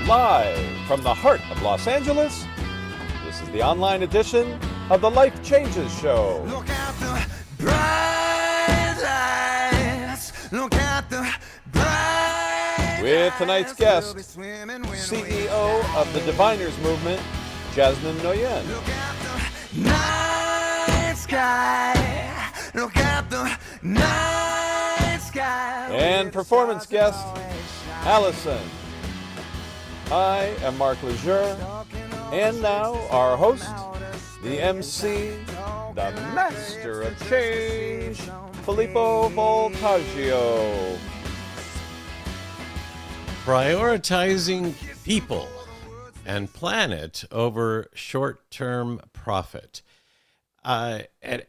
Live from the heart of Los Angeles, this is the online edition of the Life Changes Show. Look at the bright lights. Look at the bright With tonight's guest, lights. We'll be swimming when CEO of the Diviners Movement, Jasmine Nguyen. Look at the night sky. Look at the night sky. And performance guest, Allison. I am Mark Lejeune, and now our host, the MC, the Master of Change, Filippo Voltaggio. Prioritizing people and planet over short-term profit. I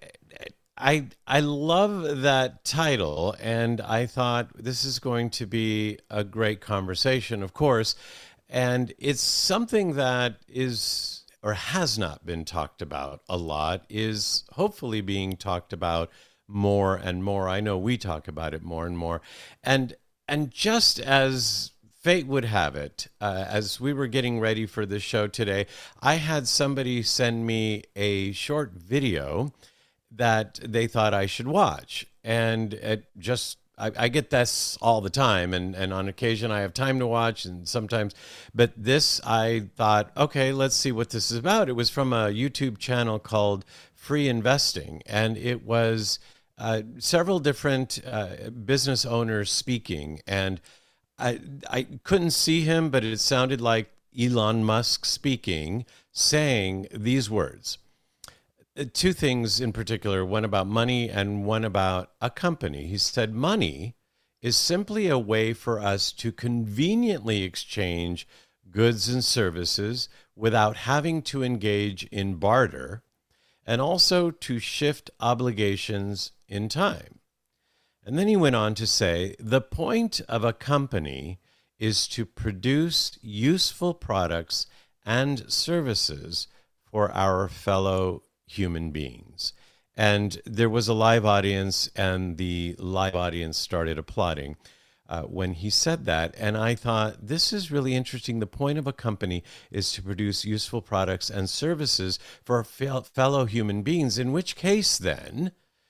love that title, and I thought this is going to be a great conversation, of course. And it's something that is or has not been talked about a lot, is hopefully being talked about more and more. I know we talk about it more and more. And just as fate would have it, as we were getting ready for the show today, I had somebody send me a short video that they thought I should watch. And it just I get this all the time, and on occasion I have time to watch, and sometimes, but this, I thought, okay, let's see what this is about. It was from a YouTube channel called Free Investing, and it was several different business owners speaking, and I couldn't see him, but it sounded like Elon Musk speaking, saying these words. Two things in particular, one about money and one about a company. He said, money is simply a way for us to conveniently exchange goods and services without having to engage in barter, and also to shift obligations in time. And then he went on to say, the point of a company is to produce useful products and services for our fellow human beings. And there was a live audience, and the live audience started applauding when he said that. And I thought, this is really interesting. The point of a company is to produce useful products and services for fellow human beings, in which case then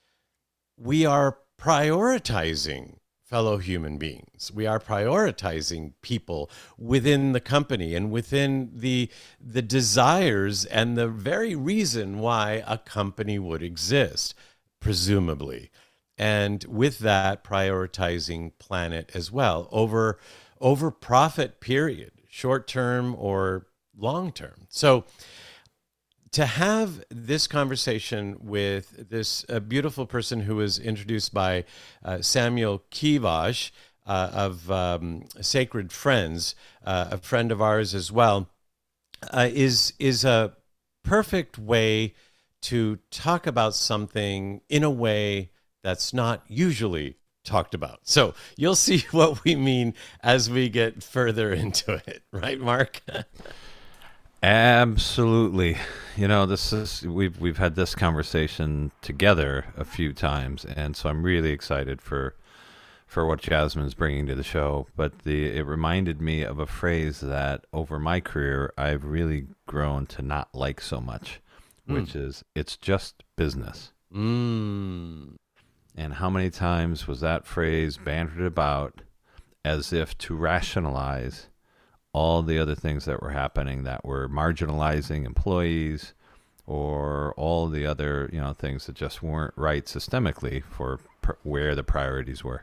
we are prioritizing fellow human beings. We are prioritizing people within the company and within the desires and the very reason why a company would exist, presumably. And with that, prioritizing planet as well over profit, period, short term or long term. So to have this conversation with this beautiful person who was introduced by Samuel Kivash of Sacred Friends, a friend of ours as well, is a perfect way to talk about something in a way that's not usually talked about. So you'll see what we mean as we get further into it, right, Mark? Absolutely. You know, we've had this conversation together a few times, and so I'm really excited for what Jasmine's bringing to the show. But it reminded me of a phrase that over my career I've really grown to not like so much, which is, it's just business. And how many times was that phrase bantered about as if to rationalize all the other things that were happening that were marginalizing employees, or all the other, things that just weren't right systemically for where the priorities were.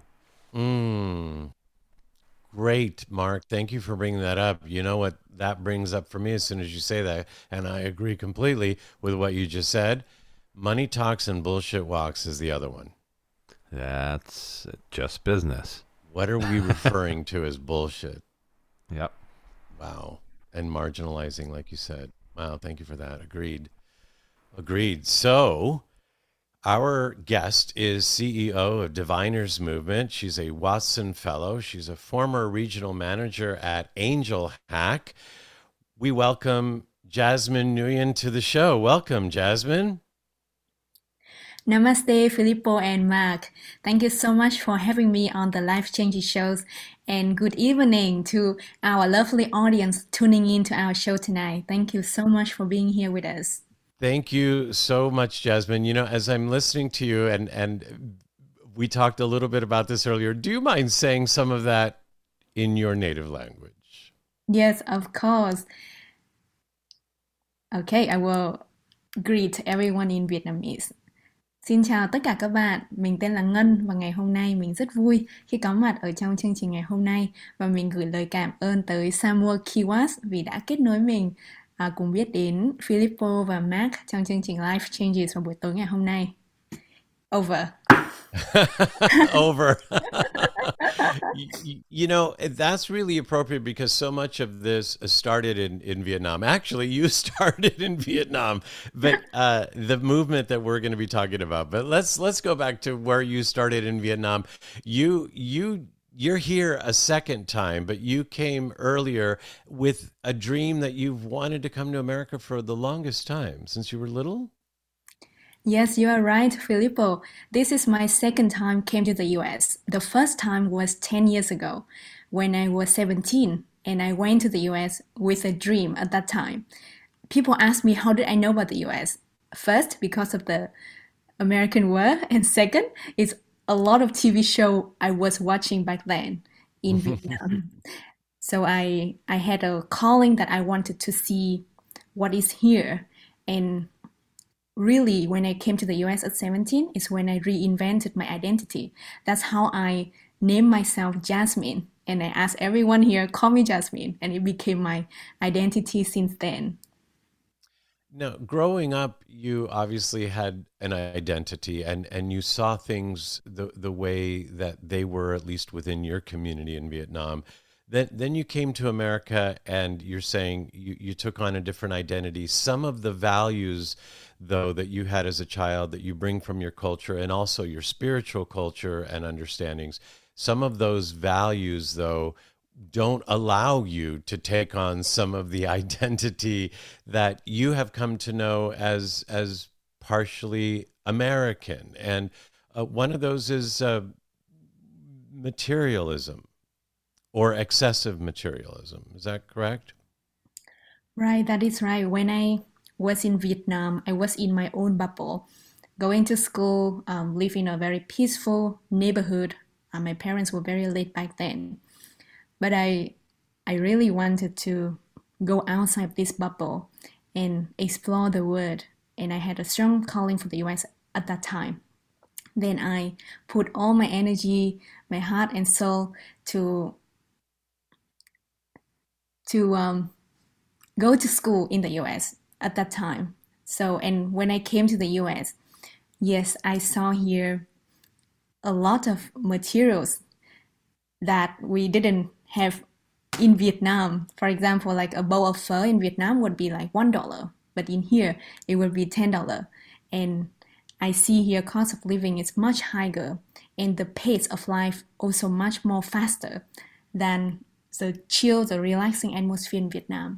Great, Mark. Thank you for bringing that up. You know what that brings up for me as soon as you say that, and I agree completely with what you just said. Money talks and bullshit walks is the other one. That's just business. What are we referring to as bullshit? Yep. Wow. And marginalizing, like you said. Wow, thank you for that. Agreed. So, our guest is CEO of Diviners Movement. She's a Watson Fellow. She's a former regional manager at Angel Hack. We welcome Jasmine Nguyen to the show. Welcome, Jasmine. Namaste, Filippo and Mark. Thank you so much for having me on the Life Changing shows. And good evening to our lovely audience tuning in to our show tonight. Thank you so much for being here with us. Thank you so much, Jasmine. You know, as I'm listening to you, and we talked a little bit about this earlier, do you mind saying some of that in your native language? Yes, of course. Okay, I will greet everyone in Vietnamese. Xin chào tất cả các bạn, mình tên là Ngân và ngày hôm nay mình rất vui khi có mặt ở trong chương trình ngày hôm nay và mình gửi lời cảm ơn tới Samuel Kiwas vì đã kết nối mình cùng biết đến Filippo và Mark trong chương trình Life Changes vào buổi tối ngày hôm nay. Over. Over. You know, that's really appropriate because so much of this started in Vietnam. Actually, you started in Vietnam, but the movement that we're going to be talking about. But let's go back to where you started in Vietnam. You're here a second time, but you came earlier with a dream that you've wanted to come to America for the longest time, since you were little? Yes, you are right, Filippo. This is my second time came to the US. The first time was 10 years ago when I was 17 and I went to the US with a dream at that time. People ask me how did I know about the US? First, because of the American War, and second, it's a lot of TV show I was watching back then in Vietnam. So I had a calling that I wanted to see what is here. And really, when I came to the US at 17 is when I reinvented my identity. That's how I named myself Jasmine. And I asked everyone here, call me Jasmine. And it became my identity since then. Now, growing up, you obviously had an identity and you saw things the way that they were, at least within your community in Vietnam. Then you came to America and you're saying you took on a different identity. Some of the values, though, that you had as a child that you bring from your culture and also your spiritual culture and understandings, some of those values, though, don't allow you to take on some of the identity that you have come to know as partially American. And one of those is materialism. Or excessive materialism. Is that correct? Right, that is right. When I was in Vietnam, I was in my own bubble, going to school, live in a very peaceful neighborhood. My parents were very late back then. But I really wanted to go outside this bubble and explore the world. And I had a strong calling for the US at that time. Then I put all my energy, my heart and soul to go to school in the US at that time. So, and when I came to the US, yes, I saw here a lot of materials that we didn't have in Vietnam. For example, like a bowl of pho in Vietnam would be like $1, but in here it would be $10. And I see here cost of living is much higher and the pace of life also much more faster than the chill, the relaxing atmosphere in Vietnam.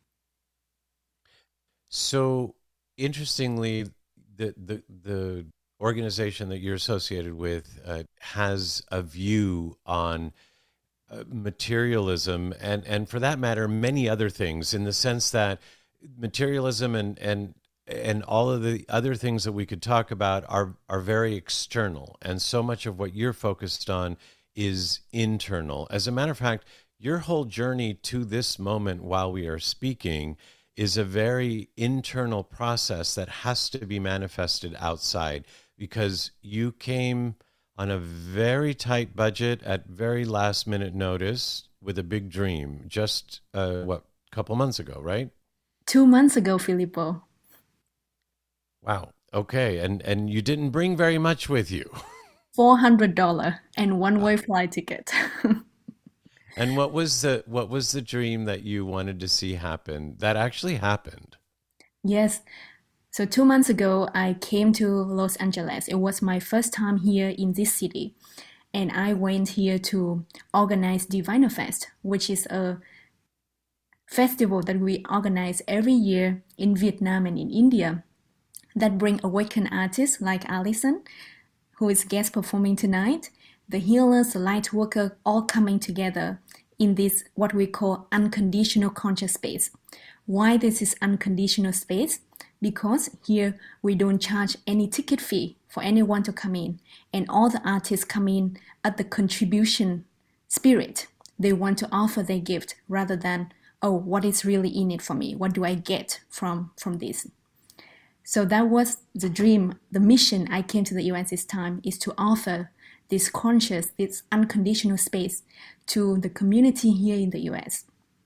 So, interestingly, the organization that you're associated with has a view on materialism and for that matter, many other things, in the sense that materialism and all of the other things that we could talk about are very external. And so much of what you're focused on is internal. As a matter of fact, your whole journey to this moment while we are speaking is a very internal process that has to be manifested outside, because you came on a very tight budget at very last minute notice with a big dream just a couple months ago, right? 2 months ago, Filippo. Wow. Okay. And you didn't bring very much with you. $400 and one-way flight ticket. And what was the dream that you wanted to see happen that actually happened? Yes. So 2 months ago, I came to Los Angeles. It was my first time here in this city. And I went here to organize Diviner Fest, which is a festival that we organize every year in Vietnam and in India. that bring awakened artists like Alison, who is guest performing tonight, the healers, the light worker, all coming together in this what we call unconditional conscious space. Why this is unconditional space? Because here we don't charge any ticket fee for anyone to come in, and all the artists come in at the contribution spirit. They want to offer their gift rather than, oh, what is really in it for me? What do I get from this? So that was the dream, the mission I came to the US this time, is to offer this conscious, this unconditional space to the community here in the US.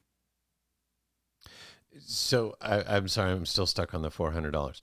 So I'm sorry, I'm still stuck on the $400.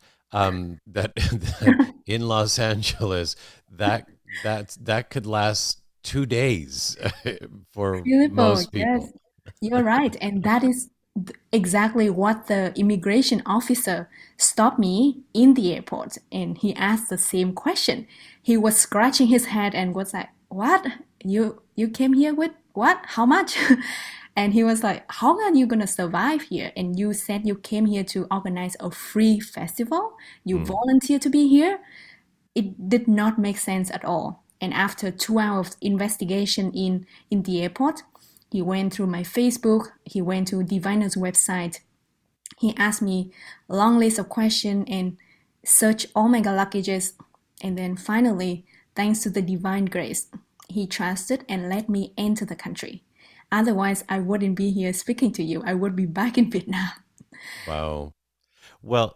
That in Los Angeles, that could last 2 days for Filippo, most people. yes, you're right. And that is exactly what the immigration officer stopped me in the airport. And he asked the same question. He was scratching his head and was like, what? You came here with what? How much? And he was like, how are you going to survive here? And you said you came here to organize a free festival. You volunteer to be here. It did not make sense at all. And after 2 hours investigation in the airport, he went through my Facebook. He went to Diviner's website. He asked me a long list of questions and searched all my luggages. And then finally, thanks to the divine grace, he trusted and let me enter the country. Otherwise, I wouldn't be here speaking to you. I would be back in Vietnam. Wow. Well,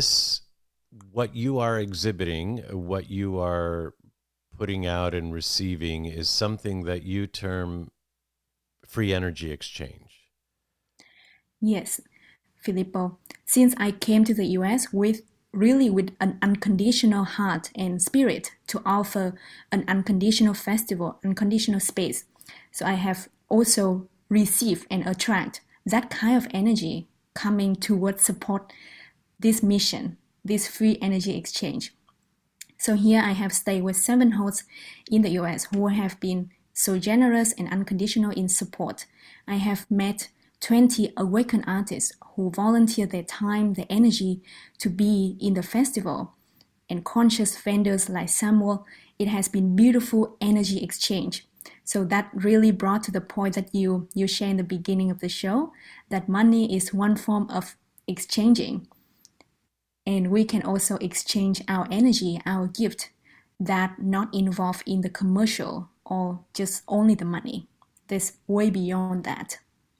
what you are exhibiting, what you are putting out and receiving is something that you term free energy exchange. Yes, Filippo. Since I came to the US with an unconditional heart and spirit to offer an unconditional festival, unconditional space. So I have also receive and attract that kind of energy coming towards support this mission, this free energy exchange. So here I have stayed with 7 hosts in the US who have been so generous and unconditional in support. I have met 20 awakened artists who volunteer their time, their energy to be in the festival. And conscious vendors like Samuel, it has been beautiful energy exchange. So that really brought to the point that you shared in the beginning of the show, that money is one form of exchanging. And we can also exchange our energy, our gift, that not involved in the commercial or just only the money. There's way beyond that.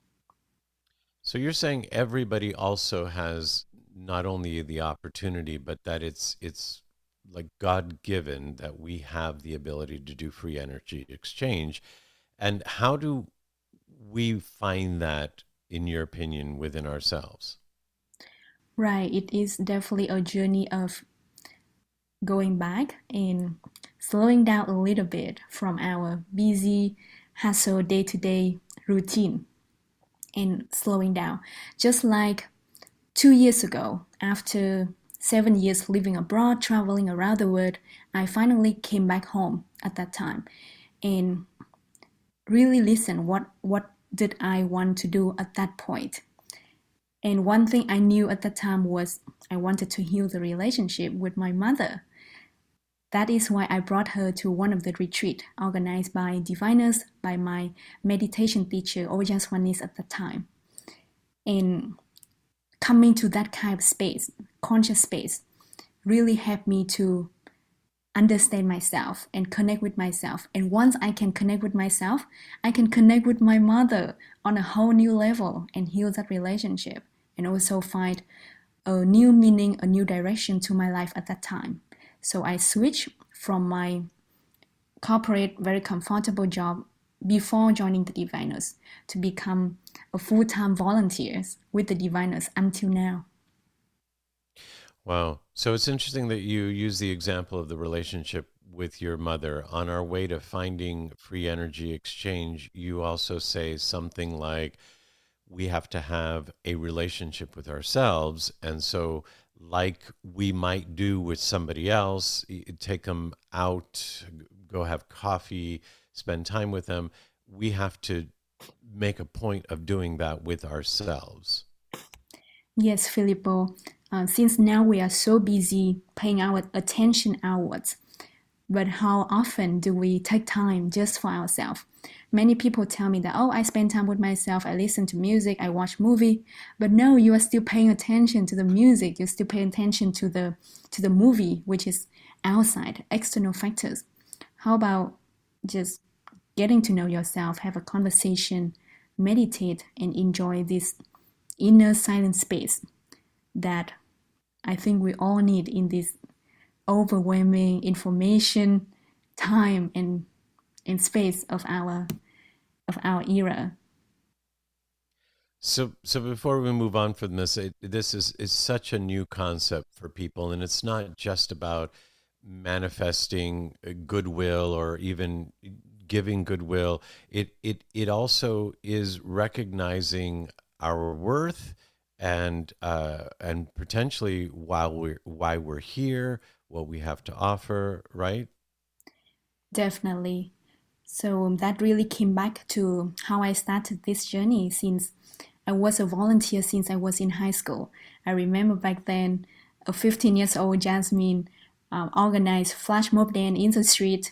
So you're saying everybody also has not only the opportunity, but that it's like God-given that we have the ability to do free energy exchange. And how do we find that, in your opinion, within ourselves? Right. It is definitely a journey of going back and slowing down a little bit from our busy, hustle, day-to-day routine and slowing down. Just like 2 years ago, after 7 years living abroad, traveling around the world, I finally came back home at that time and really listened what did I want to do at that point. And one thing I knew at that time was I wanted to heal the relationship with my mother. That is why I brought her to one of the retreats organized by diviners, by my meditation teacher, Ojas Wanis at the time. And coming to that kind of space, conscious space, really helped me to understand myself and connect with myself. And once I can connect with myself, I can connect with my mother on a whole new level and heal that relationship and also find a new meaning, a new direction to my life at that time. So I switched from my corporate, very comfortable job before joining the Diviners to become a full-time volunteer with the Diviners until now. Wow. So it's interesting that you use the example of the relationship with your mother. On our way to finding free energy exchange, you also say something like, we have to have a relationship with ourselves. And so like we might do with somebody else, take them out, go have coffee, spend time with them, we have to make a point of doing that with ourselves. Yes, Filippo. since now we are so busy paying our attention outwards, but how often do we take time just for ourselves? Many people tell me that, oh, I spend time with myself, I listen to music, I watch movie, but no, you are still paying attention to the music, you're still paying attention to the movie, which is outside, external factors. How about just getting to know yourself, have a conversation, meditate, and enjoy this inner silent space that I think we all need in this overwhelming information, time, and space of our era. So before we move on from this, this is such a new concept for people, and it's not just about manifesting goodwill or even giving goodwill. It also is recognizing our worth and potentially why we're here, what we have to offer, right? Definitely. So that really came back to how I started this journey, since I was a volunteer since I was in high school. I remember back then, a 15 years old Jasmine organized flash mob dance in the street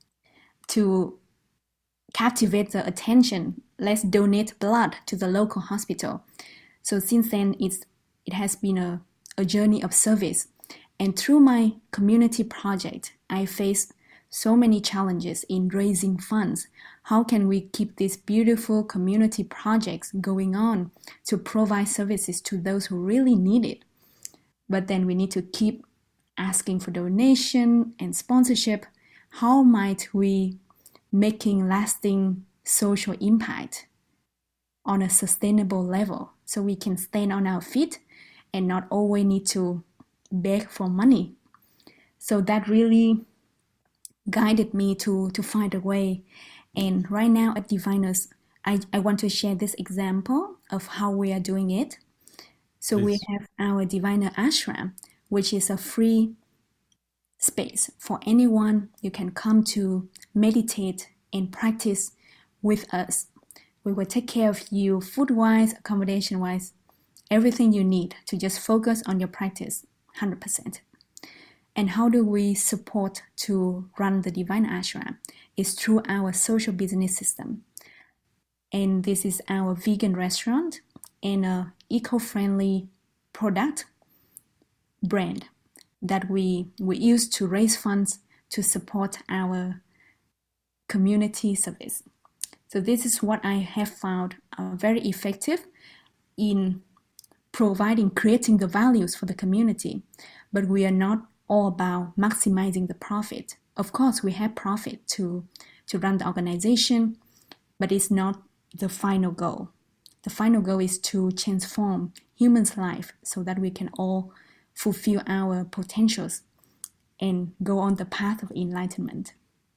to captivate the attention. Let's donate blood to the local hospital. So since then, it has been a journey of service. And through my community project, I faced so many challenges in raising funds. How can we keep these beautiful community projects going on to provide services to those who really need it? But then we need to keep asking for donation and sponsorship. How might we making lasting social impact on a sustainable level so we can stand on our feet and not always need to beg for money? So that really guided me to find a way. And right now at Diviners, I want to share this example of how we are doing it. So Please. We have our Diviner Ashram, which is a free space for anyone. You can come to meditate and practice with us. We will take care of you food-wise, accommodation-wise, everything you need to just focus on your practice 100%. And how do we support to run the Divine Ashram? Is through our social business system. And this is our vegan restaurant and a eco-friendly product brand that we use to raise funds to support our community service. So this is what I have found very effective in creating the values for the community. But we are not all about maximizing the profit. Of course, we have profit to run the organization, but it's not the final goal. The final goal is to transform humans' life so that we can all fulfill our potentials and go on the path of enlightenment.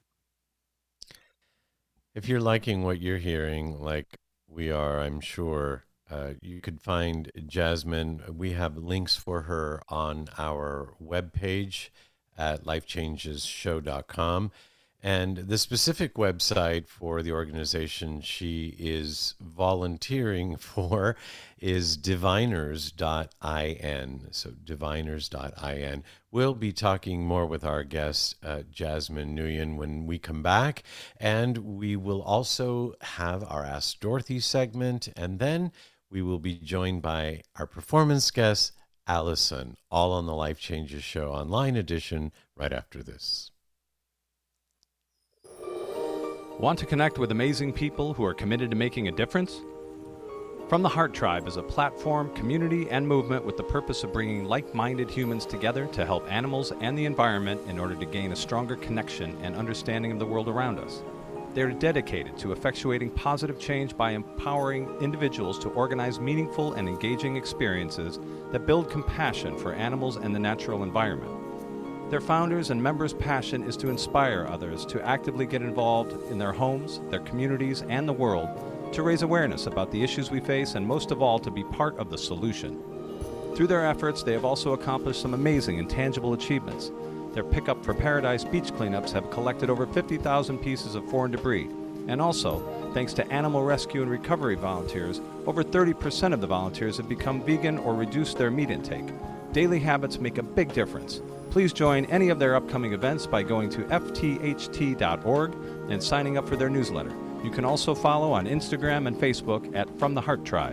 If you're liking what you're hearing, like we are, I'm sure, you could find Jasmine. We have links for her on our webpage at lifechangeshow.com. And the specific website for the organization she is volunteering for is diviners.in. So diviners.in. We'll be talking more with our guest, Jasmine Nguyen, when we come back. And we will also have our Ask Dorothy segment. And then we will be joined by our performance guest, Allison, all on the Life Changes Show online edition right after this. Want to connect with amazing people who are committed to making a difference? From the Heart Tribe is a platform, community, and movement with the purpose of bringing like-minded humans together to help animals and the environment in order to gain a stronger connection and understanding of the world around us. They are dedicated to effectuating positive change by empowering individuals to organize meaningful and engaging experiences that build compassion for animals and the natural environment. Their founders' and members' passion is to inspire others to actively get involved in their homes, their communities, and the world, to raise awareness about the issues we face, and most of all, to be part of the solution. Through their efforts, they have also accomplished some amazing and tangible achievements. Their Pickup for Paradise beach cleanups have collected over 50,000 pieces of foreign debris. And also, thanks to animal rescue and recovery volunteers, over 30% of the volunteers have become vegan or reduced their meat intake. Daily habits make a big difference. Please join any of their upcoming events by going to ftht.org and signing up for their newsletter. You can also follow on Instagram and Facebook at From the Heart Tribe.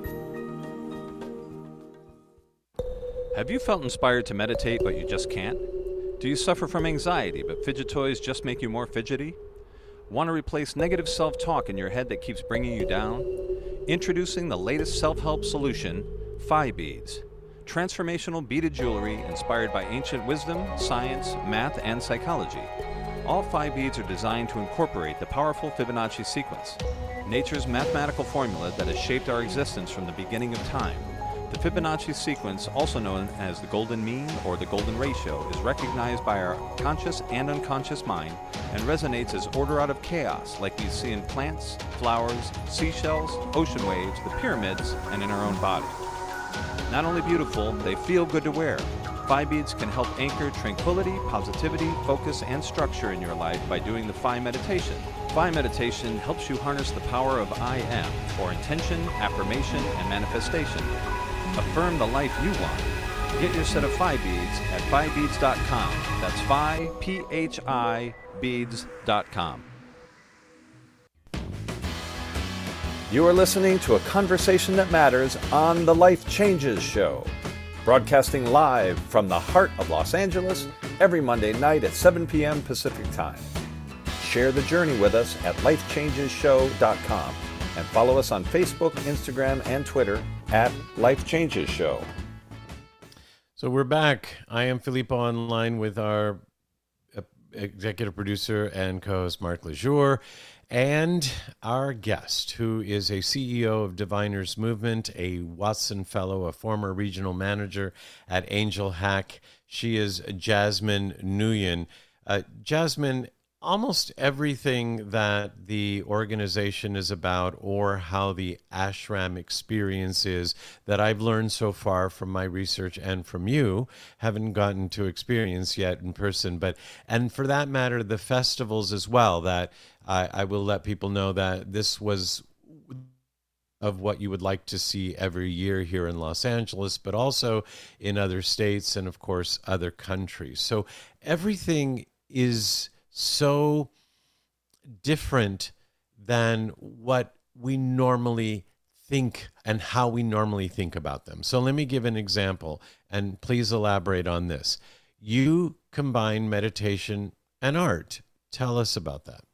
Have you felt inspired to meditate but you just can't? Do you suffer from anxiety but fidget toys just make you more fidgety? Want to replace negative self-talk in your head that keeps bringing you down? Introducing the latest self-help solution, Phi Beads. Transformational beaded jewelry inspired by ancient wisdom, science, math, and psychology. All Phi Beads are designed to incorporate the powerful Fibonacci sequence, nature's mathematical formula that has shaped our existence from the beginning of time. The Fibonacci sequence, also known as the golden mean or the golden ratio, is recognized by our conscious and unconscious mind and resonates as order out of chaos, like we see in plants, flowers, seashells, ocean waves, the pyramids, and in our own body. Not only beautiful, they feel good to wear. Phi Beads can help anchor tranquility, positivity, focus, and structure in your life by doing the Phi meditation. Phi meditation helps you harness the power of I am, or intention, affirmation, and manifestation. Affirm the life you want. Get your set of Phi Beads at phibeads.com. That's Phi, P-H-I, beads.com. You are listening to a conversation that matters on The Life Changes Show, broadcasting live from the heart of Los Angeles every Monday night at 7 p.m. Pacific Time. Share the journey with us at lifechangeshow.com and follow us on Facebook, Instagram, and Twitter at Life Changes Show. So we're back. I am Filippo online with our executive producer and co-host Mark Lejour, and our guest, who is a CEO of Diviners Movement, a Watson Fellow, a former regional manager at Angel Hack. She is Jasmine Nguyen. Jasmine, almost everything that the organization is about, or how the ashram experience is, that I've learned so far from my research and from you, haven't gotten to experience yet in person, and for that matter, the festivals as well, that I will let people know that this was of what you would like to see every year here in Los Angeles, but also in other states and, of course, other countries. So everything is so different than what we normally think and how we normally think about them. So let me give an example, and please elaborate on this. You combine meditation and art. Tell us about that.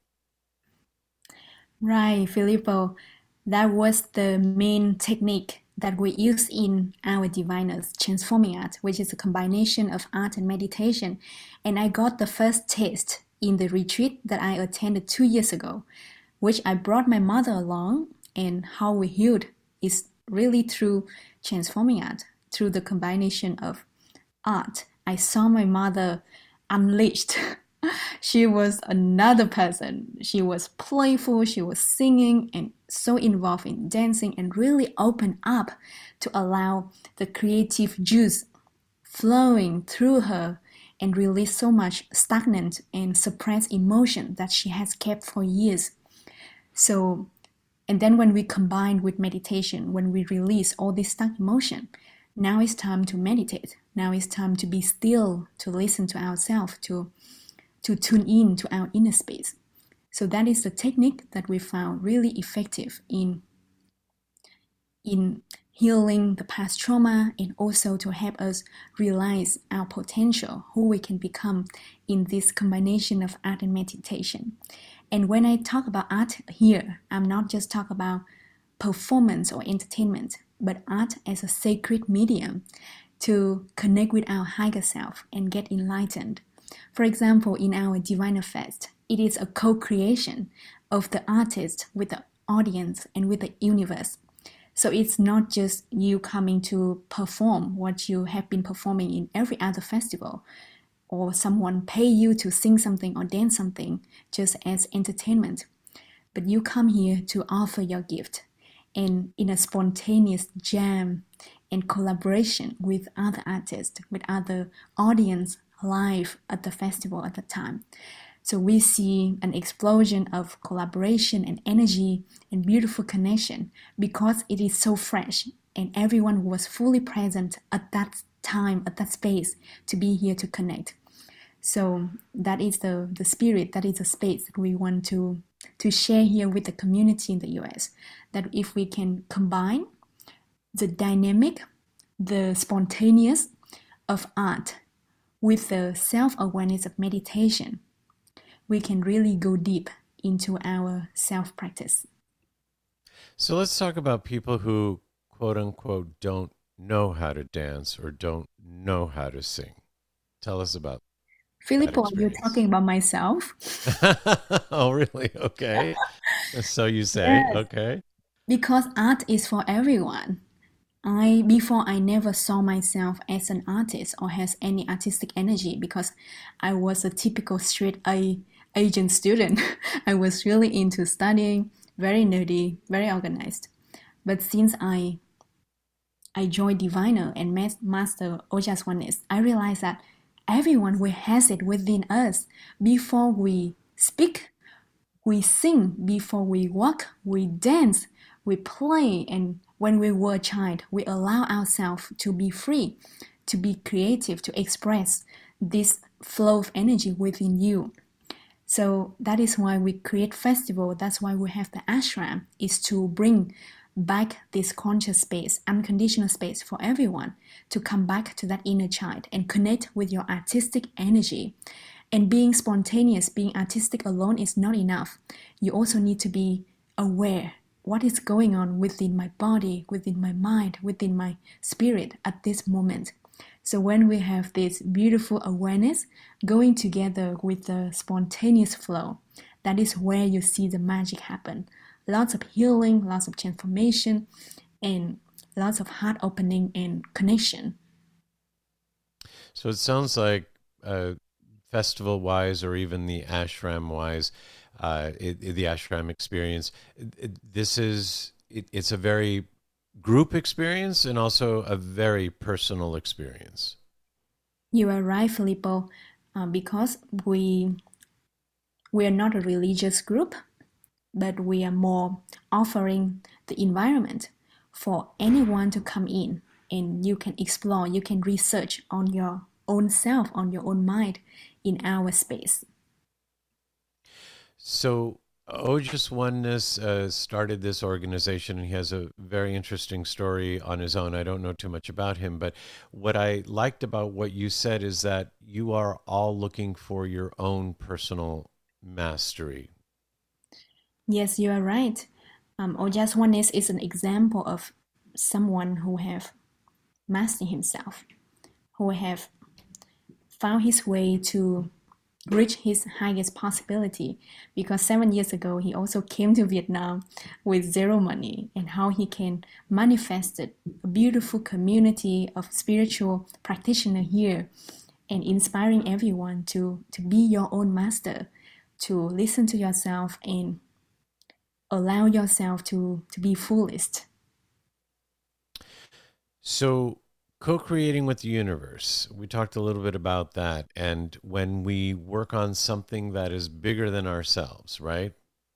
Right, Filippo. That was the main technique that we use in our Diviners Transforming Art, which is a combination of art and meditation. And I got the first taste in the retreat that I attended 2 years ago, which I brought my mother along, and how we healed is really through transforming art, through the combination of art. I saw my mother unleashed. She was another person. She was playful, she was singing, and so involved in dancing, and really opened up to allow the creative juice flowing through her and release so much stagnant and suppressed emotion that she has kept for years. So, and then when we combine with meditation, when we release all this stuck emotion, now it's time to meditate. Now it's time to be still, to listen to ourselves, to tune in to our inner space. So that is the technique that we found really effective in healing the past trauma, and also to help us realize our potential, who we can become in this combination of art and meditation. And when I talk about art here, I'm not just talking about performance or entertainment, but art as a sacred medium to connect with our higher self and get enlightened. For example, in our Diviner Fest, it is a co-creation of the artist with the audience and with the universe. So it's not just you coming to perform what you have been performing in every other festival, or someone pay you to sing something or dance something just as entertainment. But you come here to offer your gift, and in a spontaneous jam and collaboration with other artists, with other audience live at the festival at the time. So we see an explosion of collaboration and energy and beautiful connection because it is so fresh, and everyone was fully present at that time, at that space to be here to connect. So that is the spirit, that is the space that we want to share here with the community in the US. That if we can combine the dynamic, the spontaneous of art with the self-awareness of meditation, we can really go deep into our self-practice. So let's talk about people who, quote unquote, don't know how to dance or don't know how to sing. Tell us about Filippo, you're experience. talking about myself? Oh, really? Okay. So you say, Yes. okay. Because art is for everyone. Before I never saw myself as an artist or has any artistic energy because I was a typical straight A agent student. I was really into studying, very nerdy, very organized. But since I joined Diviner and Master Ojas Oneness, I realized that everyone has it within us. Before we speak, we sing. Before we walk, we dance, we play. And when we were a child, we allow ourselves to be free, to be creative, to express this flow of energy within you. So that is why we create festival. That's why we have the ashram, is to bring back this conscious space, unconditional space for everyone to come back to that inner child and connect with your artistic energy. And being spontaneous, being artistic alone is not enough. You also need to be aware what is going on within my body, within my mind, within my spirit at this moment. So when we have this beautiful awareness going together with the spontaneous flow, that is where you see the magic happen. Lots of healing, lots of transformation, and lots of heart opening and connection. So it sounds like festival-wise or even the ashram-wise, the ashram experience, it's a very group experience and also a very personal experience. You are right, Filippo, because we are not a religious group, but we are more offering the environment for anyone to come in, and you can explore, you can research on your own self, on your own mind in our space. So Ojas Oneness started this organization, and he has a very interesting story on his own. I don't know too much about him, but what I liked about what you said is that you are all looking for your own personal mastery. Yes, you are right. Ojas Oneness is an example of someone who have mastered himself, who have found his way to reach his highest possibility. Because 7 years ago, he also came to Vietnam with zero money, and how he can manifest a beautiful community of spiritual practitioners here and inspiring everyone to be your own master, to listen to yourself and allow yourself to be fullest. So co-creating with the universe, we talked a little bit about that. And when we work on something that is bigger than ourselves, right?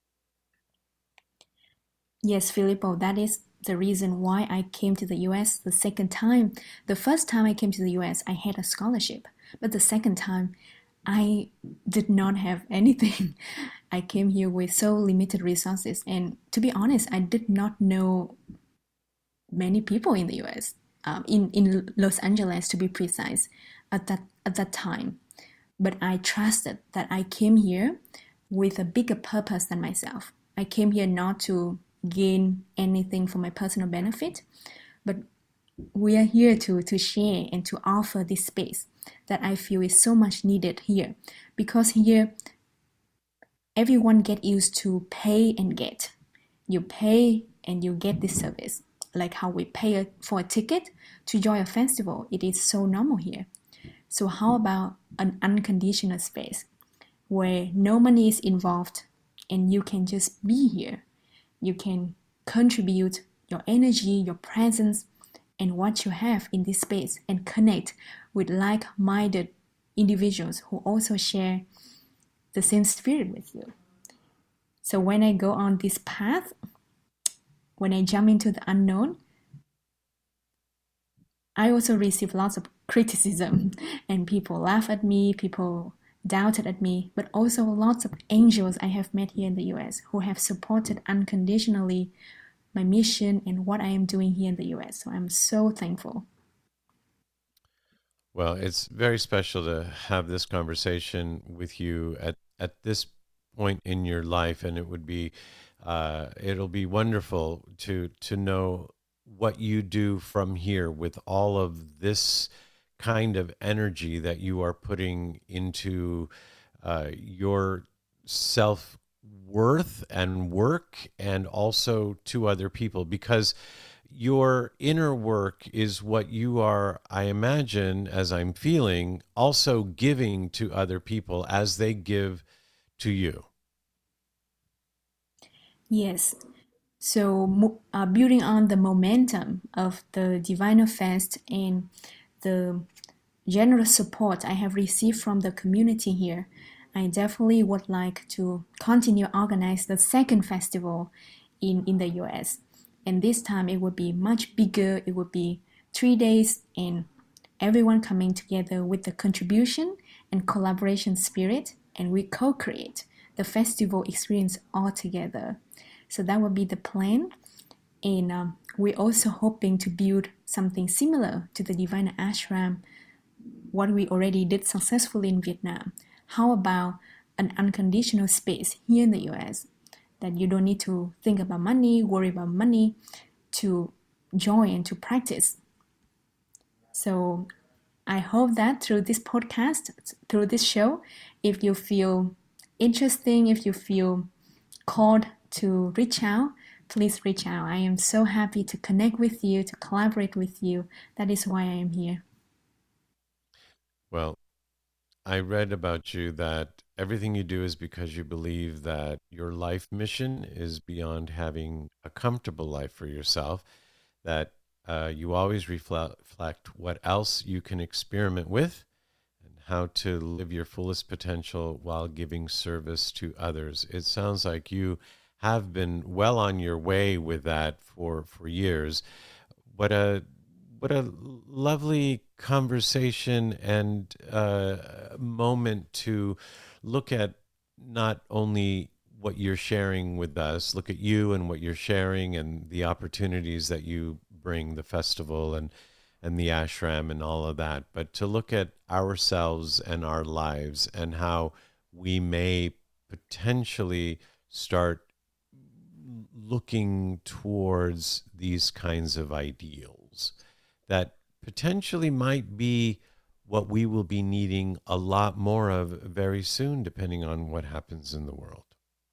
Yes, Filippo, that is the reason why I came to the US the second time. The first time I came to the US, I had a scholarship. But the second time, I did not have anything. I came here with so limited resources. And to be honest, I did not know many people in the US, in Los Angeles to be precise, at that time. But I trusted that I came here with a bigger purpose than myself. I came here not to gain anything for my personal benefit, but we are here to share and to offer this space that I feel is so much needed here. Because here, everyone get used to pay and get. You pay and you get this service. Like how we pay for a ticket to join a festival. It is so normal here. So how about an unconditional space where no money is involved and you can just be here? You can contribute your energy, your presence, and what you have in this space and connect with like-minded individuals who also share the same spirit with you. So when I go on this path, when I jump into the unknown, I also receive lots of criticism, and people laugh at me, people doubted at me, but also lots of angels I have met here in the US who have supported unconditionally my mission and what I am doing here in the US. So I'm so thankful. Well, it's very special to have this conversation with you at this point in your life, and it would be it'll be wonderful to know what you do from here with all of this kind of energy that you are putting into your self worth and work, and also to other people, because your inner work is what you are, I imagine, as I'm feeling, also giving to other people as they give to you. Yes. So, building on the momentum of the Diviner Fest and the generous support I have received from the community here, I definitely would like to continue organize the second festival in the US. And this time it would be much bigger. It would be 3 days and everyone coming together with the contribution and collaboration spirit, and we co-create the festival experience all together. So that would be the plan. And we're also hoping to build something similar to the Divine Ashram, what we already did successfully in Vietnam. How about an unconditional space here in the US that you don't need to think about money, worry about money to join and to practice? So I hope that through this podcast, through this show, if you feel interesting, if you feel called to reach out, please reach out. I am so happy to connect with you, to collaborate with you. That is why I am here. Well, I read about you that everything you do is because you believe that your life mission is beyond having a comfortable life for yourself, that you always reflect what else you can experiment with and how to live your fullest potential while giving service to others. It sounds like you have been well on your way with that for years. What a lovely conversation and moment to look at not only what you're sharing with us, look at you and what you're sharing and the opportunities that you bring, the festival and the ashram and all of that, but to look at ourselves and our lives and how we may potentially start looking towards these kinds of ideals that potentially might be what we will be needing a lot more of very soon, depending on what happens in the world.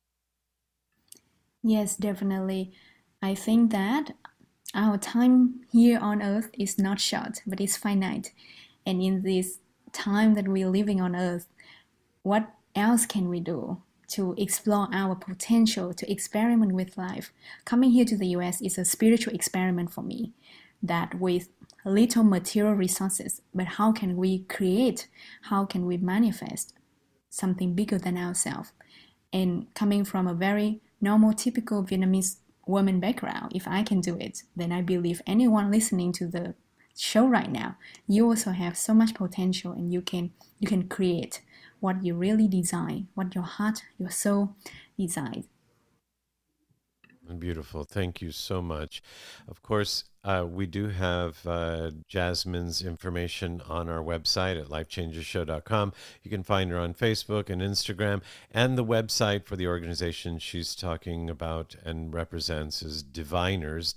Yes, definitely. I think that our time here on earth is not short, but it's finite. And in this time that we're living on earth, what else can we do to explore our potential, to experiment with life? Coming here to the US is a spiritual experiment for me, that with little material resources, but how can we create, how can we manifest something bigger than ourselves? And coming from a very normal, typical Vietnamese woman background, if I can do it, then I believe anyone listening to the show right now, you also have so much potential, and you can create what you really desire, what your heart, your soul desires. Beautiful. Thank you so much. Of course, we do have Jasmine's information on our website at lifechangershow.com. You can find her on Facebook and Instagram, and the website for the organization she's talking about and represents is Diviners,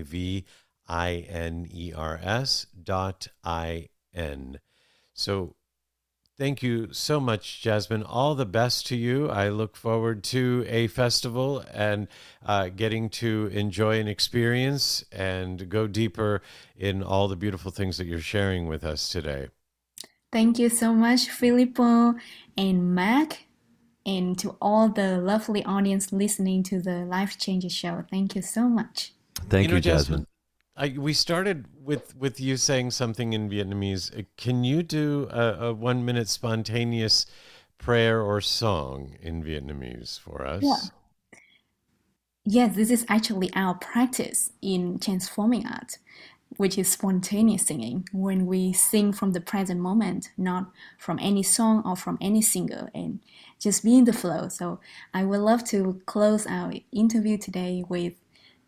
DIVINERS.IN. So thank you so much, Jasmine. All the best to you. I look forward to a festival and getting to enjoy an experience and go deeper in all the beautiful things that you're sharing with us today. Thank you so much, Filippo and Mac, and to all the lovely audience listening to the Life Changer Show. Thank you so much. Thank you, Jasmine. We started with you saying something in Vietnamese. Can you do a 1 minute spontaneous prayer or song in Vietnamese for us? Yeah. Yes, this is actually our practice in transforming art. which is spontaneous singing, when we sing from the present moment, not from any song or from any singer, and just be in the flow. So I would love to close our interview today with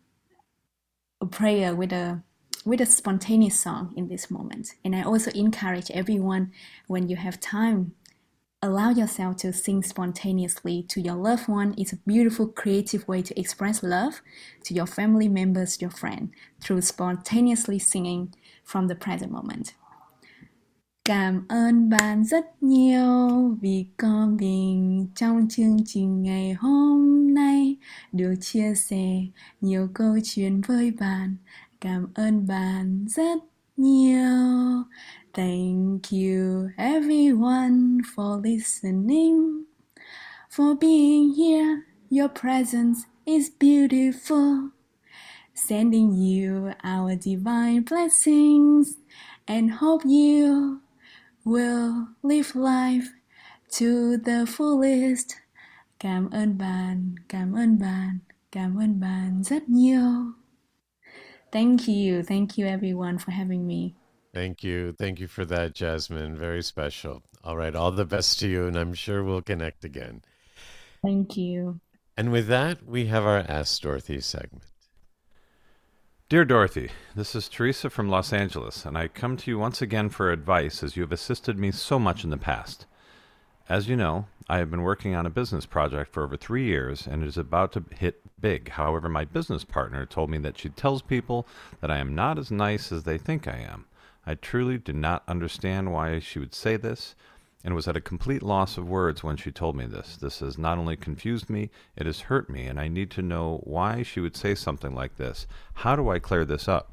a prayer, with a spontaneous song in this moment. And I also encourage everyone, when you have time, allow yourself to sing spontaneously to your loved one. It's a beautiful, creative way to express love to your family members, your friend, through spontaneously singing from the present moment. Cảm ơn bạn rất nhiều vì có mình trong chương trình ngày hôm nay, được chia sẻ nhiều câu chuyện với bạn. Cảm ơn bạn rất nhiều. Thank you everyone for listening, for being here. Your presence is beautiful. Sending you our divine blessings and hope you will live life to the fullest. Cảm ơn bạn, cảm ơn bạn, cảm ơn bạn rất nhiều. Thank you everyone for having me. Thank you for that, Jasmine. Very special. All right, all the best to you, and I'm sure we'll connect again. Thank you. And with that, we have our Ask Dorothy segment. Dear Dorothy, this is Teresa from Los Angeles, and I come to you once again for advice as you have assisted me so much in the past. As you know, I have been working on a business project for over 3 years, and it is about to hit big. However, my business partner told me that she tells people that I am not as nice as they think I am. I truly do not understand why she would say this, and was at a complete loss of words when she told me this. This has not only confused me, it has hurt me, and I need to know why she would say something like this. How do I clear this up?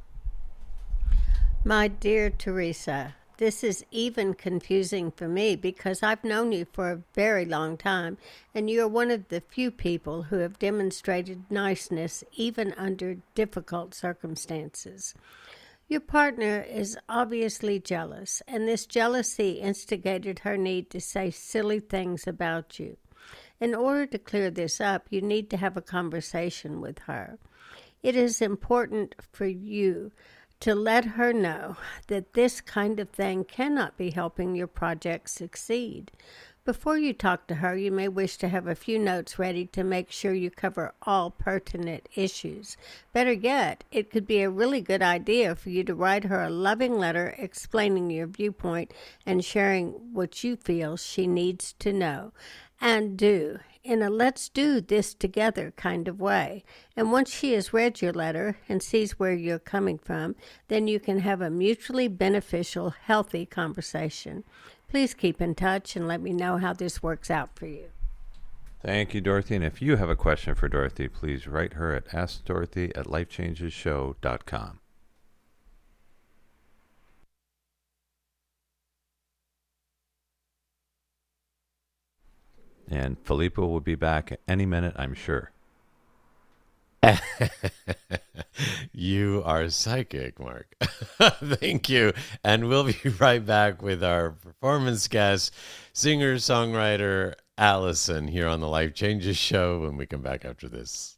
My dear Teresa, this is even confusing for me because I've known you for a very long time, and you are one of the few people who have demonstrated niceness even under difficult circumstances. Your partner is obviously jealous, and this jealousy instigated her need to say silly things about you. In order to clear this up, you need to have a conversation with her. It is important for you to let her know that this kind of thing cannot be helping your project succeed. Before you talk to her, you may wish to have a few notes ready to make sure you cover all pertinent issues. Better yet, it could be a really good idea for you to write her a loving letter explaining your viewpoint and sharing what you feel she needs to know and do in a let's do this together kind of way. And once she has read your letter and sees where you're coming from, then you can have a mutually beneficial, healthy conversation. Please keep in touch and let me know how this works out for you. Thank you, Dorothy. And if you have a question for Dorothy, please write her at AskDorothy@lifechangeshow.com. And Filippo will be back any minute, I'm sure. You are psychic, Mark. Thank you. And we'll be right back with our performance guest, singer-songwriter Allison, here on the Life Changes Show when we come back after this.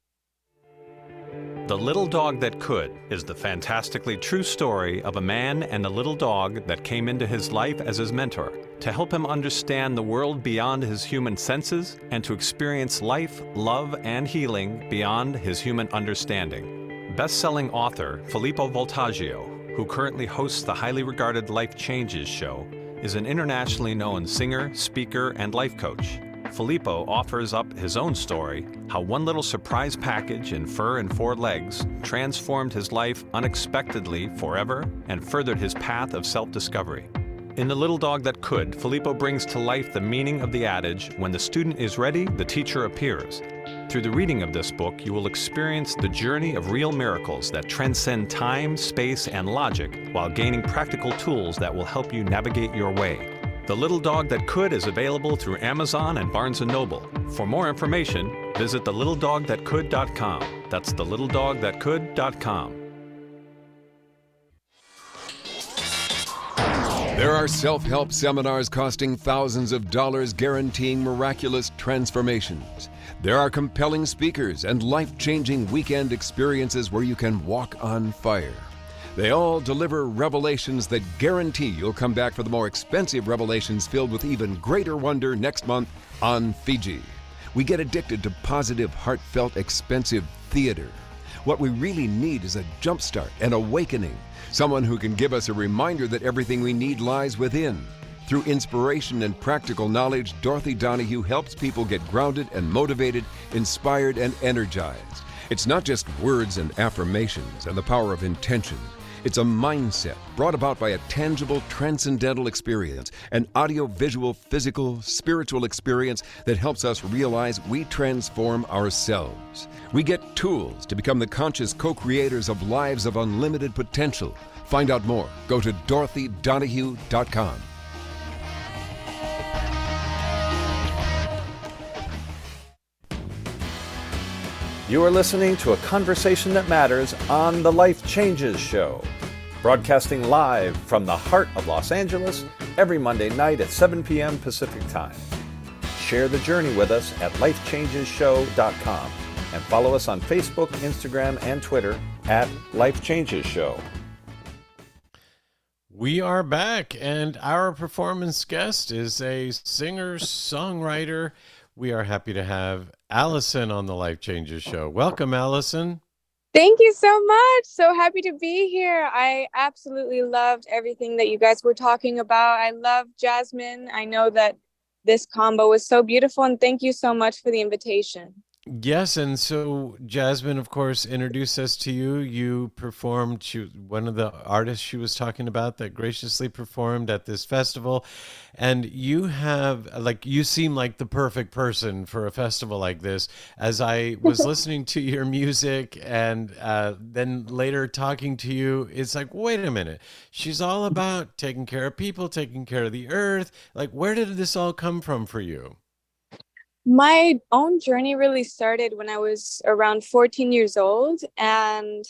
The Little Dog That Could is the fantastically true story of a man and a little dog that came into his life as his mentor to help him understand the world beyond his human senses and to experience life, love, and healing beyond his human understanding. Best-selling author Filippo Voltaggio, who currently hosts the highly regarded Life Changes Show, is an internationally known singer, speaker, and life coach. Filippo offers up his own story, how one little surprise package in fur and 4 legs transformed his life unexpectedly forever and furthered his path of self-discovery. In The Little Dog That Could, Filippo brings to life the meaning of the adage, when the student is ready, the teacher appears. Through the reading of this book, you will experience the journey of real miracles that transcend time, space, and logic while gaining practical tools that will help you navigate your way. The Little Dog That Could is available through Amazon and Barnes & Noble. For more information, visit thelittledogthatcould.com. That's thelittledogthatcould.com. There are self-help seminars costing thousands of dollars guaranteeing miraculous transformations. There are compelling speakers and life-changing weekend experiences where you can walk on fire. They all deliver revelations that guarantee you'll come back for the more expensive revelations filled with even greater wonder next month on Fiji. We get addicted to positive, heartfelt, expensive theater. What we really need is a jumpstart, an awakening, someone who can give us a reminder that everything we need lies within. Through inspiration and practical knowledge, Dorothy Donahue helps people get grounded and motivated, inspired and energized. It's not just words and affirmations and the power of intention. It's a mindset brought about by a tangible, transcendental experience, an audio-visual, physical, spiritual experience that helps us realize we transform ourselves. We get tools to become the conscious co-creators of lives of unlimited potential. Find out more. Go to DorothyDonahue.com. You are listening to A Conversation That Matters on the Life Changes Show, broadcasting live from the heart of Los Angeles every Monday night at 7 p.m. Pacific Time. Share the journey with us at lifechangeshow.com and follow us on Facebook, Instagram, and Twitter at Life Changes Show. We are back, and our performance guest is a singer-songwriter. We are happy to have Allison on the Life Changes Show. Welcome, Allison. Thank you so much. So happy to be here. I absolutely loved everything that you guys were talking about. I love Jasmine. I know that this combo was so beautiful, and thank you so much for the invitation. Yes, and so Jasmine, of course, introduced us to you. You performed, one of the artists she was talking about that graciously performed at this festival. And you you seem like the perfect person for a festival like this. As I was listening to your music and then later talking to you, it's like, wait a minute. She's all about taking care of people, taking care of the earth. Like, where did this all come from for you? My own journey really started when I was around 14 years old, and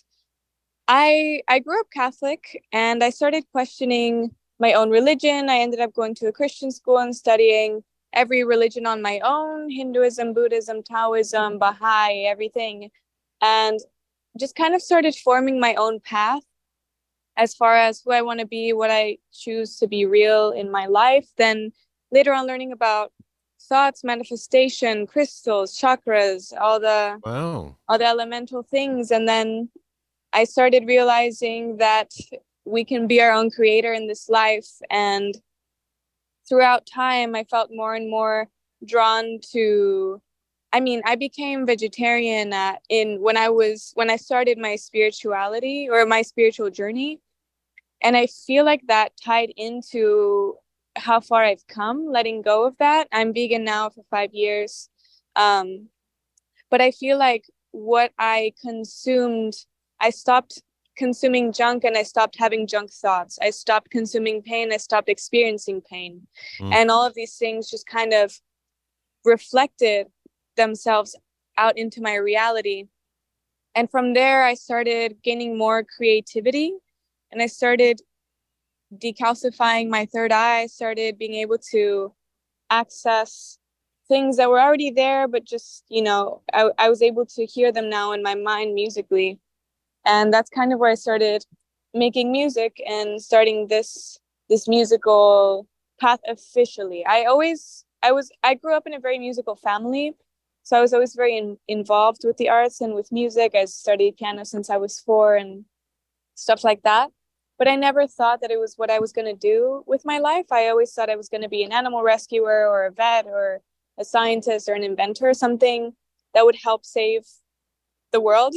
I grew up Catholic, and I started questioning my own religion. I ended up going to a Christian school and studying every religion on my own: Hinduism, Buddhism, Taoism, Baha'i, everything, and just kind of started forming my own path as far as who I want to be, what I choose to be real in my life. Then later on, learning about thoughts, manifestation, crystals, chakras, all the elemental things. And then I started realizing that we can be our own creator in this life. And throughout time, I felt more and more drawn to, I became vegetarian when I started my spirituality or my spiritual journey. And I feel like that tied into how far I've come, letting go of that. I'm vegan now for 5 years. But I feel like what I consumed, I stopped consuming junk and I stopped having junk thoughts. I stopped consuming pain. I stopped experiencing pain. And all of these things just kind of reflected themselves out into my reality. And from there, I started gaining more creativity, and I started decalcifying my third eye. I started being able to access things that were already there, but just, I was able to hear them now in my mind musically. And that's kind of where I started making music and starting this musical path officially. I grew up in a very musical family, so I was always very involved with the arts and with music. I studied piano since I was 4 and stuff like that. But I never thought that it was what I was going to do with my life. I always thought I was going to be an animal rescuer or a vet or a scientist or an inventor, or something that would help save the world.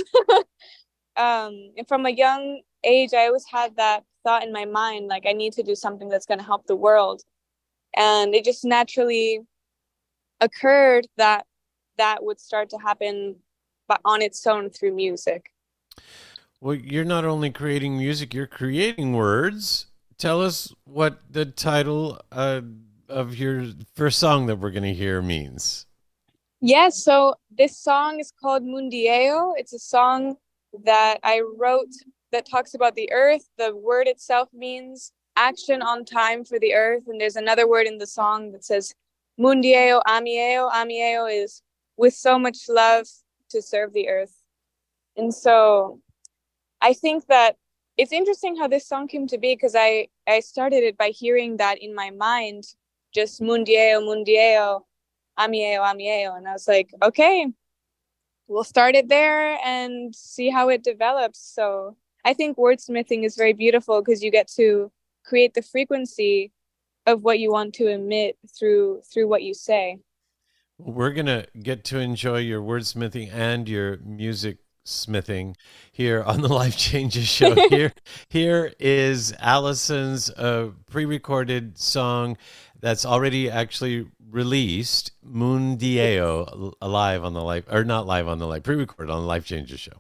And from a young age, I always had that thought in my mind, like, I need to do something that's going to help the world. And it just naturally occurred that would start to happen, but on its own through music. Well, you're not only creating music, you're creating words. Tell us what the title of your first song that we're going to hear means. Yes, so this song is called Mundieo. It's a song that I wrote that talks about the earth. The word itself means action on time for the earth. And there's another word in the song that says Mundieo, Amieo. Amieo is with so much love to serve the earth. And so I think that it's interesting how this song came to be, because I started it by hearing that in my mind, just mundieo, mundieo, amieo, amieo. And I was like, okay, we'll start it there and see how it develops. So I think wordsmithing is very beautiful because you get to create the frequency of what you want to emit through what you say. We're going to get to enjoy your wordsmithing and your music smithing here on the Life Changes Show. Here is Allison's pre-recorded song that's already actually released, Mundieo, live on the Life, or not live on the Life, pre-recorded on the Life Changes Show.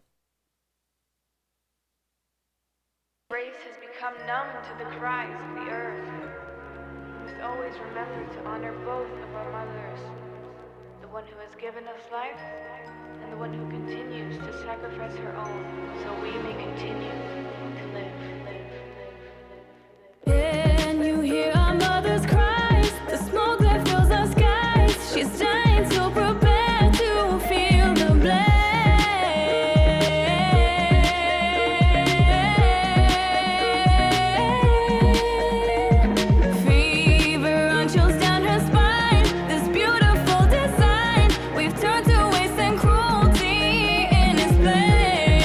Race has become numb to the cries of the earth. We must always remember to honor both of our mothers, the one who has given us life and the one who continues to sacrifice her own so we may continue to live. Can you hear our mother's cries? The smoke that fills our skies. She's dying to prepare to feel the blaze. Fever run chills down her spine. This beautiful design we've turned to waste and cruelty in its place.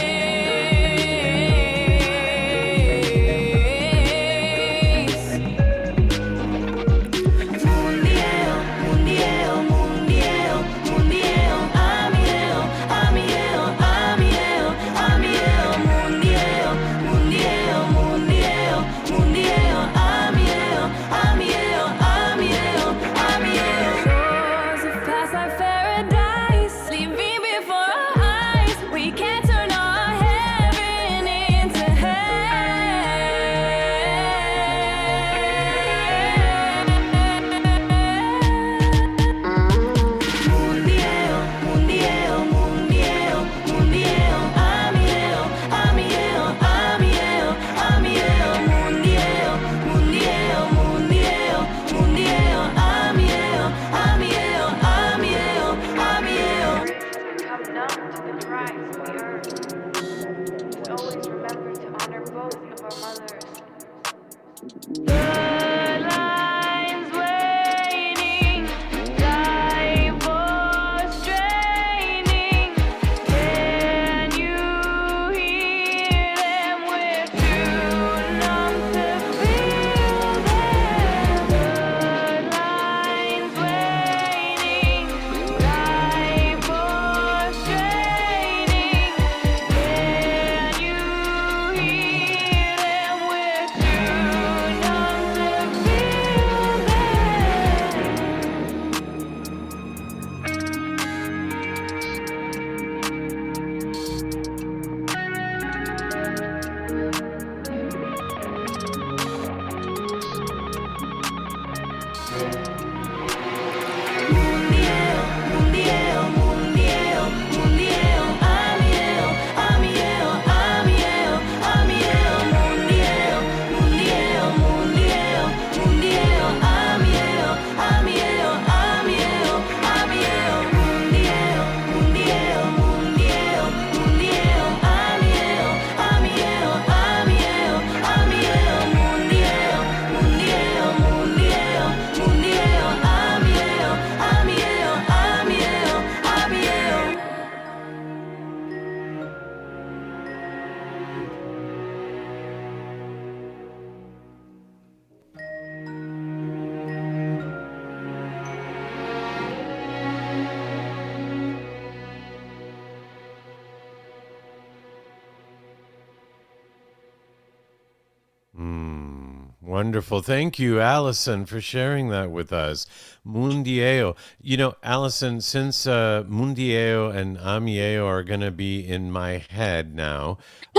Wonderful. Thank you, Allison, for sharing that with us. Mundieo. You know, Allison, since Mundieo and Amieo are going to be in my head now,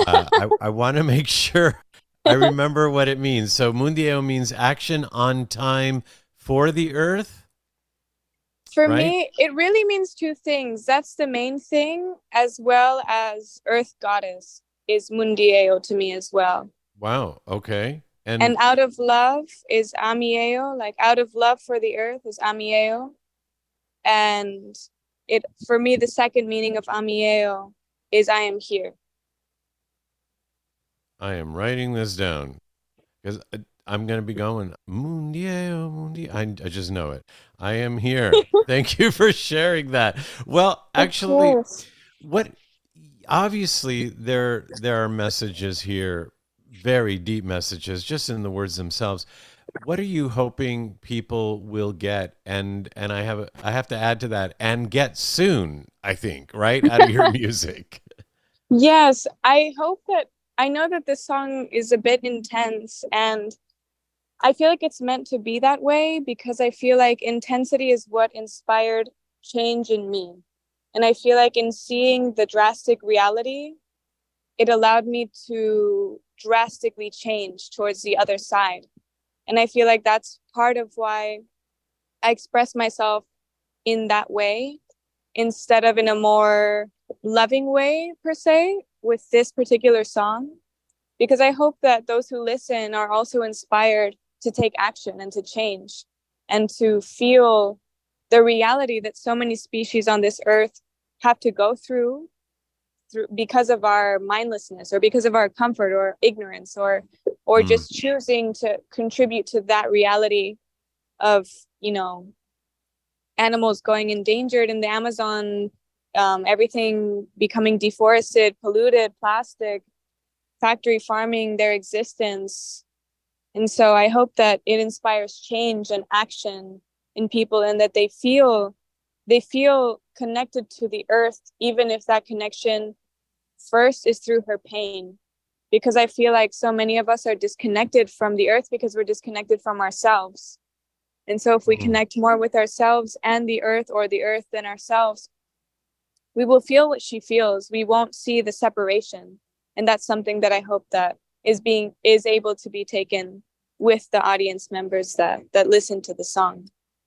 I want to make sure I remember what it means. So Mundieo means action on time for the earth? For right? me, it really means two things. That's the main thing, as well as Earth Goddess is Mundieo to me as well. Wow. Okay. And out of love is Amieo, like out of love for the earth is Amieo. And it, for me, the second meaning of Amieo is I am here. I am writing this down because I'm going to be going, Mundio, Mundi. I just know it. I am here. Thank you for sharing that. Well, actually, what obviously there are messages here, very deep messages, just in the words themselves. What are you hoping people will get? And I have to add to that, and get soon, I think, right? Out of your music. Yes, I know that this song is a bit intense, and I feel like it's meant to be that way because I feel like intensity is what inspired change in me. And I feel like in seeing the drastic reality, it allowed me to drastically change towards the other side. And I feel like that's part of why I express myself in that way instead of in a more loving way, per se, with this particular song. Because I hope that those who listen are also inspired to take action and to change and to feel the reality that so many species on this earth have to go through because of our mindlessness or because of our comfort or ignorance or just choosing to contribute to that reality of, you know, animals going endangered in the Amazon, everything becoming deforested, polluted, plastic, factory farming their existence. And so I hope that it inspires change and action in people, and that they feel connected to the earth, even if that connection first is through her pain. Because I feel like so many of us are disconnected from the earth because we're disconnected from ourselves. And so if we connect more with ourselves and the earth, or the earth and ourselves, we will feel what she feels. We won't see the separation. And that's something that I hope that is able to be taken with the audience members that listen to the song.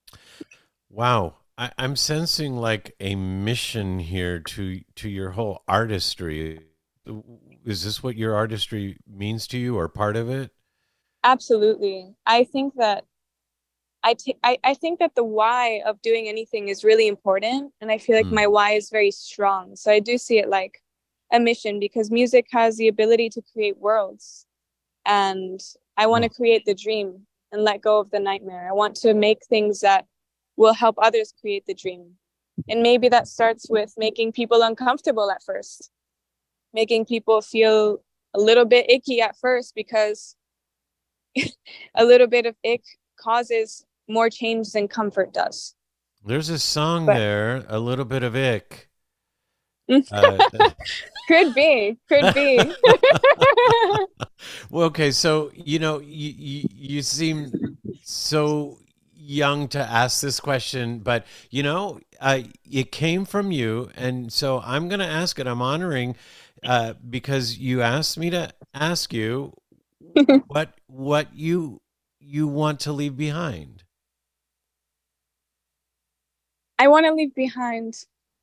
Wow. I'm sensing like a mission here to your whole artistry. Is this what your artistry means to you, or part of it? Absolutely. I think that I think that the why of doing anything is really important. And I feel like my why is very strong. So I do see it like a mission, because music has the ability to create worlds. And I want to create the dream and let go of the nightmare. I want to make things that will help others create the dream. And maybe that starts with making people uncomfortable at first, making people feel a little bit icky at first, because a little bit of ick causes more change than comfort does. There's a song there, A Little Bit of Ick. Could be. Well, okay, so you seem so young to ask this question, but it came from you, and so I'm going to ask it. I'm honoring because you asked me to ask you what you want to leave behind. I want to leave behind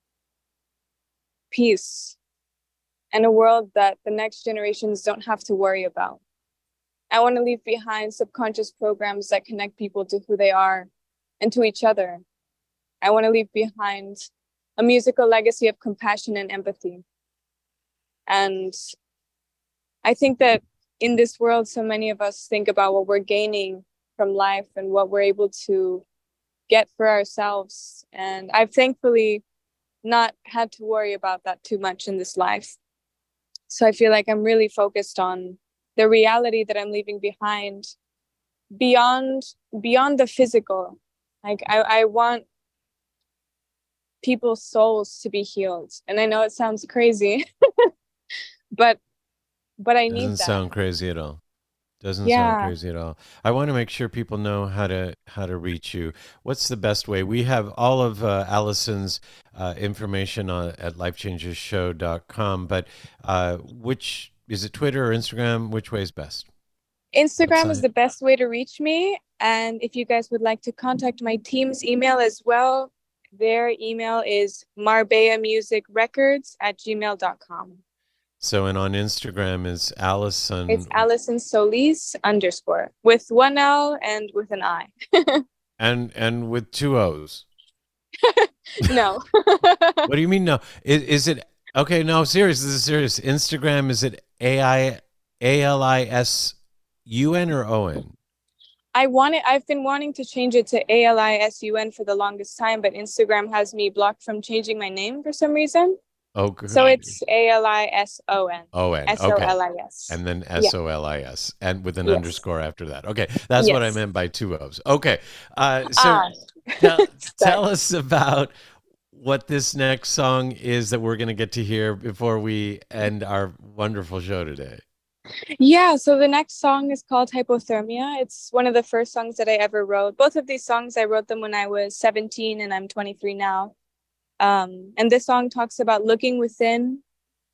peace and a world that the next generations don't have to worry about. I want to leave behind subconscious programs that connect people to who they are and to each other. I want to leave behind a musical legacy of compassion and empathy. And I think that in this world, so many of us think about what we're gaining from life and what we're able to get for ourselves. And I've thankfully not had to worry about that too much in this life. So I feel like I'm really focused on the reality that I'm leaving behind beyond the physical. Like I want people's souls to be healed. And I know it sounds crazy, but I need that. Doesn't sound crazy at all. Doesn't sound crazy at all. I want to make sure people know how to reach you. What's the best way? We have all of Allison's information at lifechangershow.com, but which is it, Twitter or Instagram? Which way is best? Instagram is the best way to reach me. And if you guys would like to contact my team's email as well, their email is marbeamusicrecords@gmail.com. So, and on Instagram is Allison. It's Allison Solis _ with one L and with an I. and with two O's. No. What do you mean no? Is it okay? No, serious. This is serious. Instagram, is it AILISON? ALISUN or ON? I've been wanting to change it to ALISUN for the longest time, but Instagram has me blocked from changing my name for some reason. Oh, good. So it's ALISON. ON. SOLIS. And then Yeah. SOLIS and with an Yes. underscore after that. Okay. That's what I Yes. meant by 2 O's. Okay. So tell us about what this next song is that we're going to get to hear before we end our wonderful show today. Yeah, so the next song is called Hypothermia. It's one of the first songs that I ever wrote. Both of these songs, I wrote them when I was 17 and I'm 23 now. And this song talks about looking within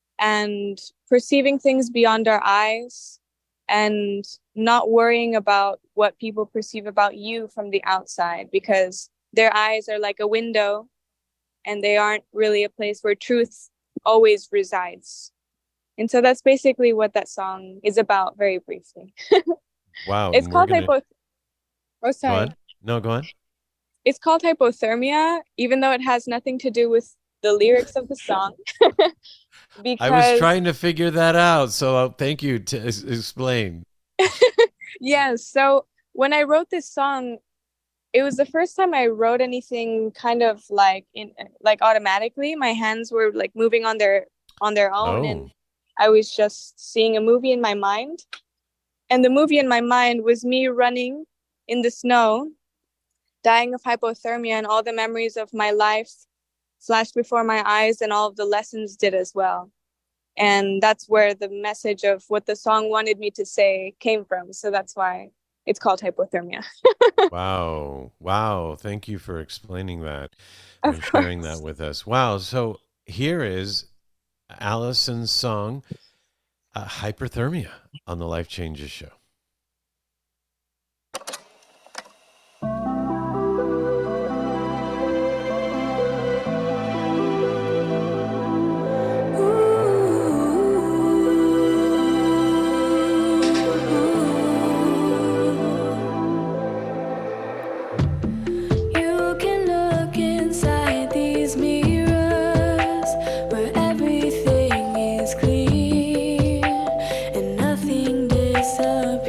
and perceiving things beyond our eyes and not worrying about what people perceive about you from the outside, because their eyes are like a window and they aren't really a place where truth always resides. And so that's basically what that song is about, very briefly. Wow. It's and called we're gonna- Oh, Go sorry. on. No, go on. It's called Hypothermia, even though it has nothing to do with the lyrics of the song. Because I was trying to figure that out. So thank you to explain. yes, so when I wrote this song, it was the first time I wrote anything kind of like automatically. My hands were like moving on their own, and I was just seeing a movie in my mind. And the movie in my mind was me running in the snow, dying of hypothermia, and all the memories of my life flashed before my eyes, and all of the lessons did as well. And that's where the message of what the song wanted me to say came from. So that's why it's called Hypothermia. Wow. Wow. Thank you for explaining that Of and sharing course. that with us. Wow. So here is Allison's song, Hyperthermia, on the Life Changes Show. You can look inside these mirrors where everything is clear and nothing disappears.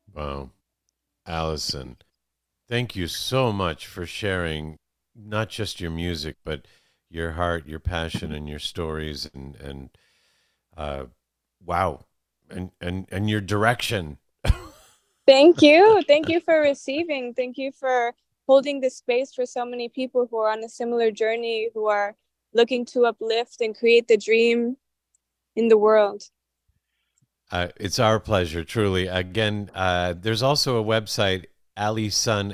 Wow. Allison, thank you so much for sharing not just your music, but your heart, your passion, and your stories, and wow, and your direction. Thank you. Thank you for receiving. Thank you for holding this space for so many people who are on a similar journey, who are looking to uplift and create the dream in the world. It's our pleasure, truly. Again, there's also a website, Allison,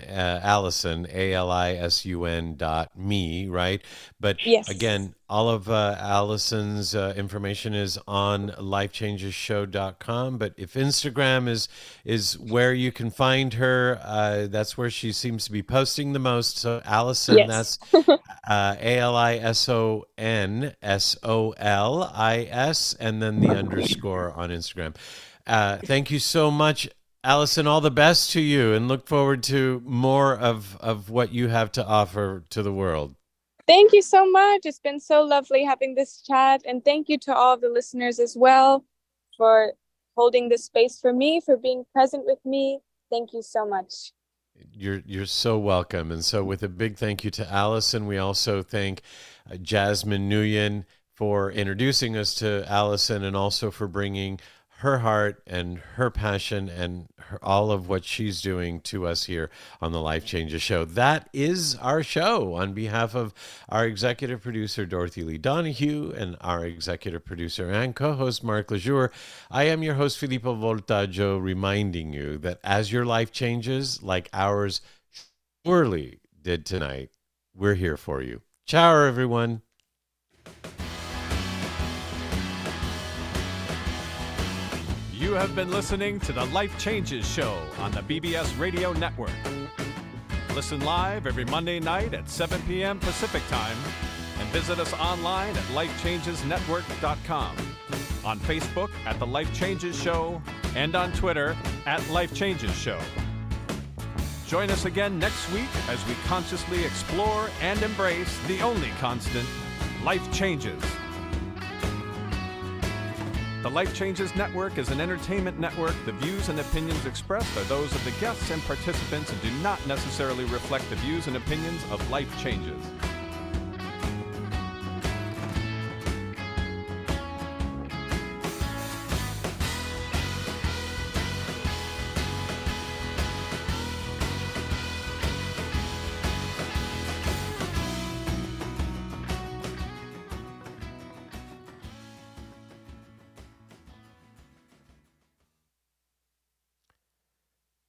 ALISUN.me, right? But Yes. again, all of Allison's information is on lifechangeshow.com. But if Instagram is where you can find her, that's where she seems to be posting the most. So Allison, Yes. that's ALISONSOLIS, and then the underscore on Instagram. Thank you so much, Allison. All the best to you, and look forward to more of what you have to offer to the world. Thank you so much. It's been so lovely having this chat. And thank you to all of the listeners as well for holding this space for me, for being present with me. Thank you so much. You're so welcome. And so with a big thank you to Allison, we also thank Jasmine Nguyen for introducing us to Allison, and also for bringing her heart and her passion and all of what she's doing to us here on the Life Changes Show. That is our show. On behalf of our executive producer, Dorothy Lee Donahue, and our executive producer and co-host, Mark Lejour, I am your host, Filippo Voltaggio, reminding you that as your life changes, like ours surely did tonight, we're here for you. Ciao, everyone. You have been listening to the Life Changes Show on the BBS Radio Network. Listen live every Monday night at 7 p.m. Pacific Time, and visit us online at lifechangesnetwork.com, on Facebook at The Life Changes Show, and on Twitter at Life Changes Show. Join us again next week as we consciously explore and embrace the only constant, life changes. The Life Changes Network is an entertainment network. The views and opinions expressed are those of the guests and participants and do not necessarily reflect the views and opinions of Life Changes.